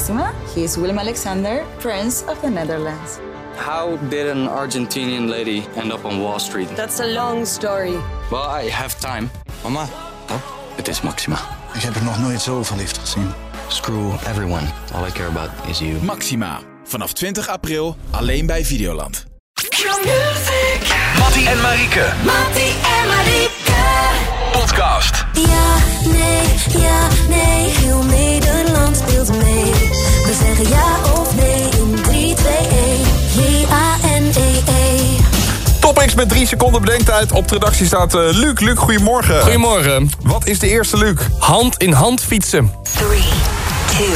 Maxima. He is Willem Alexander, Prince of the Netherlands. How did an Argentinian lady end up on Wall Street? That's a long story. Well, I have time. Mama, Het is Maxima. ik heb er nog nooit zo verliefd gezien. Screw everyone. All I care about is you. Maxima. Vanaf 20 april alleen bij Videoland. Mattie en Marieke. Podcast. Ja, nee, heel Nederland speelt mee. We zeggen ja of nee in 3, 2, 1. J-A-N-E-E. Top X met 3 seconden bedenktijd. Op de redactie staat Luc. Luc, goedemorgen. Goedemorgen. Wat is de eerste, Luc? Hand in hand fietsen. 3, 2,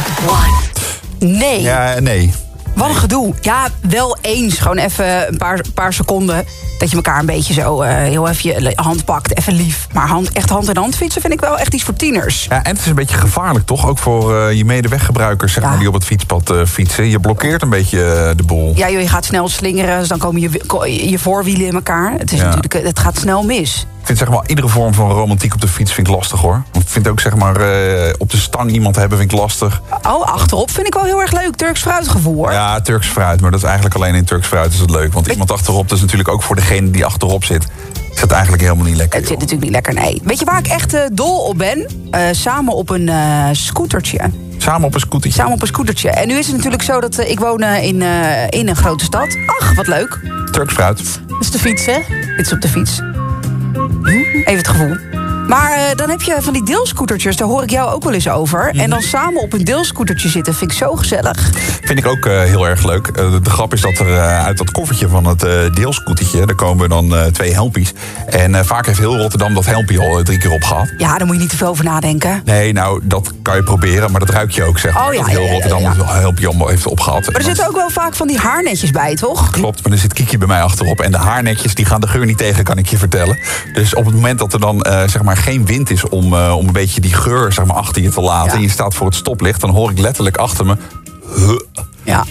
1. Nee. Ja, nee. Wat een gedoe. Ja, wel eens. Gewoon even een paar seconden. Dat je elkaar een beetje zo heel even je hand pakt. Even lief. Maar echt hand in hand fietsen vind ik wel echt iets voor tieners. Ja, en het is een beetje gevaarlijk, toch? Ook voor je medeweggebruikers, zeg maar, die op het fietspad fietsen. Je blokkeert een beetje de boel. Ja, joh, je gaat snel slingeren. Dus dan komen je voorwielen in elkaar. Het is natuurlijk, het gaat snel mis. Ik vind, zeg maar, iedere vorm van romantiek op de fiets vind ik lastig, hoor. Want ik vind ook, zeg maar, op de stang iemand hebben vind ik lastig. Oh, achterop vind ik wel heel erg leuk. Turks fruitgevoel, hoor. Ja, Turks fruit. Maar dat is eigenlijk alleen in Turks fruit is het leuk. Want iemand achterop, dat is natuurlijk ook voor degene die achterop zit. Is dat eigenlijk helemaal niet lekker. Het zit natuurlijk niet lekker, nee. Weet je waar ik echt dol op ben? Samen op een scootertje. Samen op een scootertje? Samen op een scootertje. En nu is het natuurlijk zo dat ik woon in een grote stad. Ach, wat leuk. Turks fruit. Dat is de fiets, hè? Dit is op de fiets. Even het gevoel. Maar dan heb je van die deelscootertjes, daar hoor ik jou ook wel eens over. En dan samen op een deelscootertje zitten, vind ik zo gezellig. Vind ik ook heel erg leuk. De grap is dat er uit dat koffertje van het deelscootertje, daar komen dan 2 helmpies. En vaak heeft heel Rotterdam dat helmpje al 3 keer opgehad. Ja, daar moet je niet te veel over nadenken. Nee, nou, dat kan je proberen, maar dat ruik je ook, zeg maar. Oh, ja, dat heel Rotterdam het helmpje allemaal heeft opgehad. Maar er zitten ook wel vaak van die haarnetjes bij, toch? Klopt, maar er zit Kiki bij mij achterop. En de haarnetjes die gaan de geur niet tegen, kan ik je vertellen. Dus op het moment dat er dan zeg maar geen wind is om een beetje die geur, zeg maar, achter je te laten, en je staat voor het stoplicht, dan hoor ik letterlijk achter me. Ja.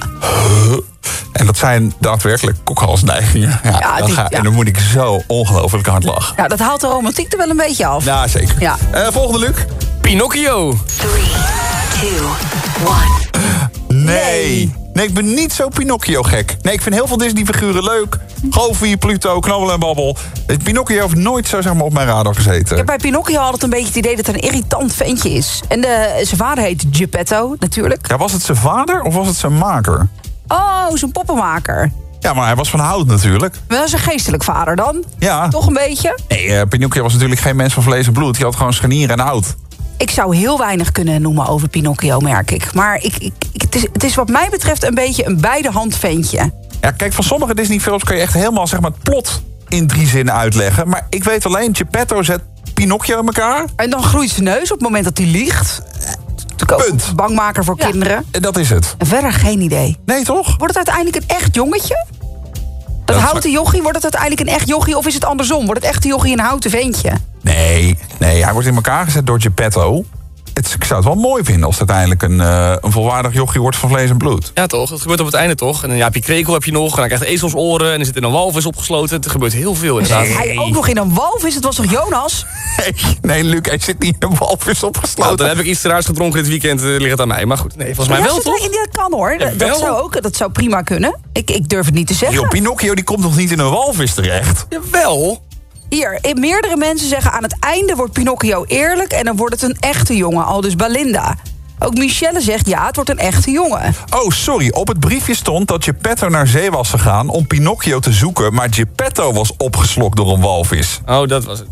En dat zijn daadwerkelijk kokhalsneigingen. En dan moet ik zo ongelooflijk hard lachen. Ja, dat haalt de romantiek er wel een beetje af. Ja, zeker. Ja. Volgende, Luc. Pinocchio. 3, 2, 1. Nee, ik ben niet zo Pinocchio-gek. Nee, ik vind heel veel Disney-figuren leuk. Goofy, Pluto, Knabbel en Babbel. Pinocchio heeft nooit zo, zeg maar, op mijn radar gezeten. Ik heb bij Pinocchio altijd een beetje het idee dat het een irritant ventje is. En zijn vader heet Geppetto, natuurlijk. Ja, was het zijn vader of was het zijn maker? Oh, zijn poppenmaker. Ja, maar hij was van hout natuurlijk. Wel zijn geestelijk vader dan? Ja. Toch een beetje? Nee, Pinocchio was natuurlijk geen mens van vlees en bloed. Hij had gewoon scharnieren en hout. Ik zou heel weinig kunnen noemen over Pinocchio, merk ik. Maar het is wat mij betreft een beetje een beidehand ventje. Ja, kijk, van sommige Disney-films kan je echt helemaal, zeg maar, het plot in 3 zinnen uitleggen. Maar ik weet alleen, Geppetto zet Pinocchio in elkaar. En dan groeit zijn neus op het moment dat hij liegt. Punt. Bangmaker voor kinderen. En dat is het. En verder geen idee. Nee, toch? Wordt het uiteindelijk een echt jongetje? Dat houten jochie, wordt het uiteindelijk een echt jochie? Of is het andersom? Wordt het echte jochie een houten ventje? Nee, hij wordt in elkaar gezet door Geppetto. Ik zou het wel mooi vinden als het uiteindelijk een volwaardig jochie wordt van vlees en bloed. Ja, toch? Dat gebeurt op het einde, toch? En dan heb je krekel heb je nog, en dan krijgt hij ezelsoren, en er zit in een walvis opgesloten. Het gebeurt heel veel, inderdaad. Hij ook nog in een walvis? Het was toch Jonas? Nee, Luc, hij zit niet in een walvis opgesloten. Nou, dan heb ik iets te raars gedronken dit weekend, ligt het aan mij. Maar goed, nee, volgens mij wel, toch? Dat kan, hoor. Dat zou prima kunnen. Ik durf het niet te zeggen. Joh, Pinocchio die komt nog niet in een walvis terecht? Jawel. Hier, meerdere mensen zeggen aan het einde wordt Pinocchio eerlijk en dan wordt het een echte jongen, aldus Belinda. Ook Michelle zegt ja, het wordt een echte jongen. Oh, sorry, op het briefje stond dat Geppetto naar zee was gegaan om Pinocchio te zoeken, maar Geppetto was opgeslokt door een walvis. Oh, dat was het.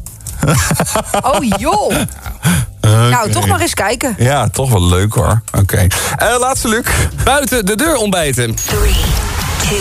Oh, joh. Okay. Nou, toch maar eens kijken. Ja, toch wel leuk, hoor. Oké. Laatste, Luc. Buiten de deur ontbijten. 3, 2,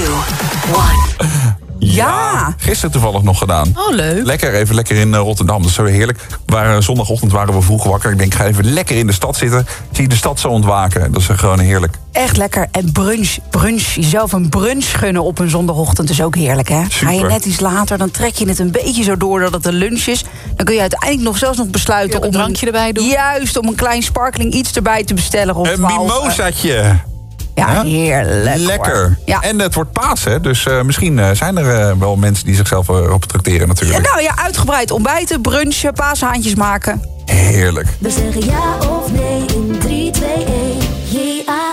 1. Ja, gisteren toevallig nog gedaan. Oh, leuk. Lekker in Rotterdam, dat is zo heerlijk. Zondagochtend waren we vroeg wakker. Ik denk, ga even lekker in de stad zitten. Zie je de stad zo ontwaken. Dat is gewoon heerlijk. Echt lekker. En brunch. Jezelf een brunch gunnen op een zondagochtend is ook heerlijk, hè? Super. Ga je net iets later, dan trek je het een beetje zo door dat het een lunch is. Dan kun je uiteindelijk zelfs nog besluiten om een drankje erbij doen. Juist, om een klein sparkling iets erbij te bestellen. Of een mimosatje. Ja, heerlijk. Lekker. Hoor. Ja. En het wordt Pasen, dus misschien zijn er wel mensen die zichzelf op trakteren natuurlijk. Ja, nou ja, uitgebreid ontbijten, brunchen, paashaantjes maken. Heerlijk. We zeggen ja of nee in 3, 2, 1. Ja.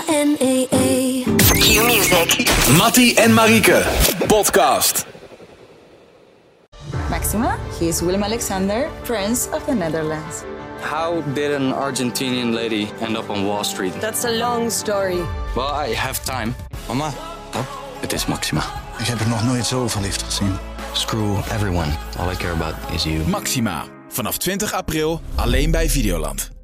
Nick. Mattie en Marieke. Podcast. Maxima, he is Willem-Alexander, Prince of the Netherlands. How did an Argentinian lady end up on Wall Street? That's a long story. Well, I have time. Mama, het is Maxima. Ik heb er nog nooit zo verliefd gezien. Screw everyone. All I care about is you. Maxima. Vanaf 20 april alleen bij Videoland.